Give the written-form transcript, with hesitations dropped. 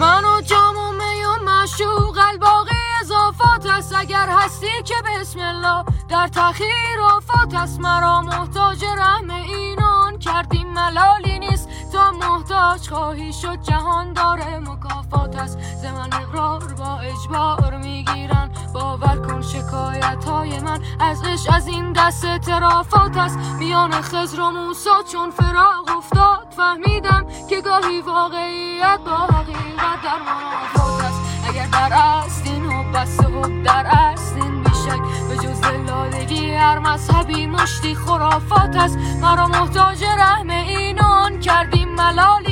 من و جام و می و معشوق الباقی اضافات است. اگر هستی که بسم الله در تأخیر آفات است. مرا محتاج رحم اینان کردیم ملالی نیست. تا محتاج خواهی شد جهان داره مکافات است. ز من اقرار با اجبار میگیرن، باور کن شکایت های من از عشق از این دست اعترافات است. میان خضر و موسی چون فراق افتاد فهمیدم که گاهی واقعیت با حقیقت در منافات است. اگر در استین و بسته و در استین بیشک به جز دلالگی هر مذهبی مشتی خرافات است. مرا محتاج رحم اینان کردیم ملالی